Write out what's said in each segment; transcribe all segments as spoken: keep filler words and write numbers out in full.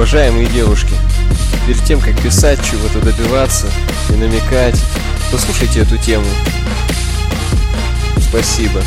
Уважаемые девушки, перед тем, как писать, чего-то добиваться и намекать, послушайте эту тему. Спасибо.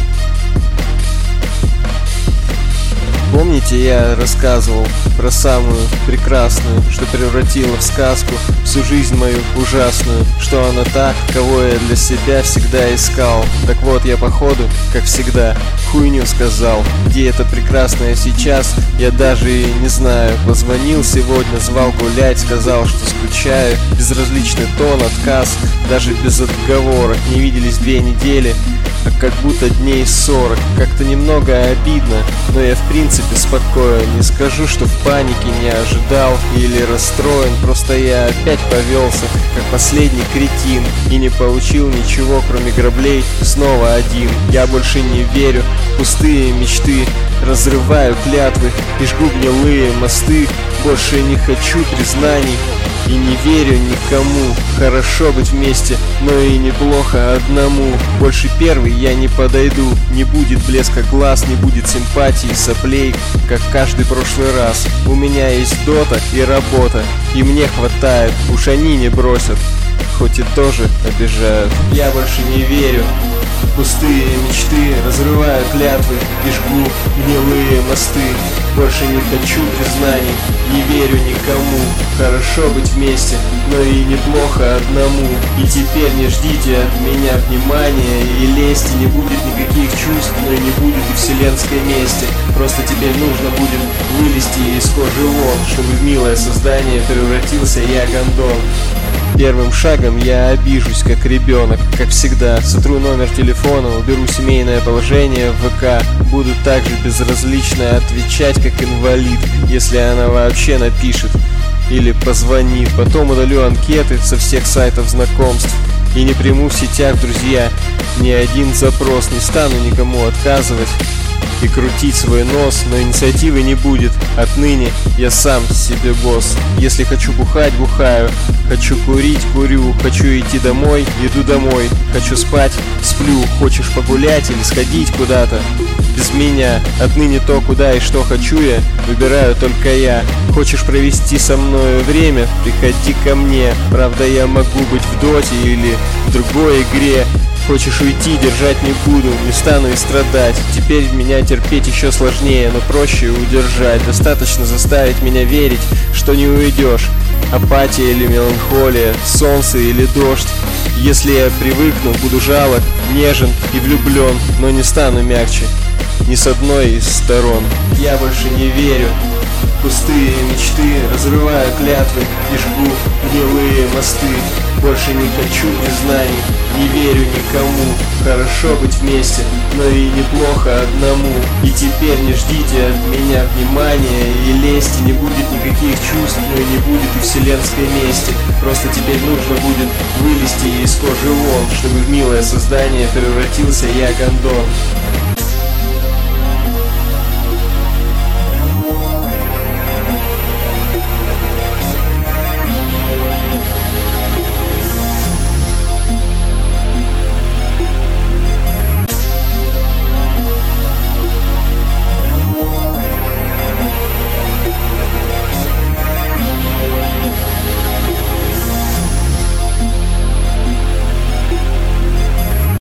Помните, я рассказывал про самую прекрасную, что превратила в сказку всю жизнь мою ужасную, что она та, кого я для себя всегда искал. Так вот, я походу, как всегда, хуйню сказал. Где эта прекрасная сейчас, я даже и не знаю. Позвонил сегодня, звал гулять, сказал, что скучаю. Безразличный тон, отказ, даже без отговорок. Не виделись две недели, а как будто дней сорок. Как-то немного обидно, но я в принципе спокоен. Не скажу, что в панике, не ожидал или расстроен. Просто я опять повелся, как последний кретин, и не получил ничего, кроме граблей. Снова один. Я больше не верю в пустые мечты, разрываю клятвы и жгу гнилые мосты. Больше не хочу признаний и не верю никому. Хорошо быть вместе, но и неплохо одному. Больше первый я не подойду. Не будет блеска глаз, не будет симпатии, соплей, как каждый прошлый раз. У меня есть дота и работа, и мне хватает. Уж они не бросят, хоть и тоже обижают. Я больше не верю в пустые мечты, разрываю клятвы и жгу гнилые мосты. Больше не хочу признаний, не верю никому. Хорошо быть вместе, но и неплохо одному. И теперь не ждите от меня внимания и лести. Не будет никаких чувств, но и не будет и вселенской мести. Просто теперь нужно будет вылезти из кожи вон, чтобы в милое создание превратился я гондон. Первым шагом я обижусь, как ребенок, как всегда. Сотру номер телефона, уберу семейное положение в ВК. Буду также безразлично отвечать, как инвалид, если она вообще напишет или позвонит. Потом удалю анкеты со всех сайтов знакомств и не приму в сетях, друзья, ни один запрос. Не стану никому отказывать и крутить свой нос, но инициативы не будет. Отныне я сам себе босс. Если хочу бухать, бухаю. Хочу курить, курю. Хочу идти домой, иду домой. Хочу спать, сплю. Хочешь погулять или сходить куда-то без меня? Отныне то, куда и что хочу я, выбираю только я. Хочешь провести со мною время? Приходи ко мне. Правда, я могу быть в доте или в другой игре. Хочешь уйти, держать не буду, не стану и страдать. Теперь меня терпеть еще сложнее, но проще удержать. Достаточно заставить меня верить, что не уйдешь. Апатия или меланхолия, солнце или дождь. Если я привыкну, буду жалок, нежен и влюблен, но не стану мягче ни с одной из сторон. Я больше не верю в пустые мечты, разрываю клятвы и жгу гнилые мосты. Больше не хочу признаний, не верю никому. Хорошо быть вместе, но и неплохо одному. И теперь не ждите от меня внимания и лести. Не будет никаких чувств, но и не будет и вселенской мести. Просто теперь нужно будет вылезти из кожи вон, чтобы в милое создание превратился я гондон.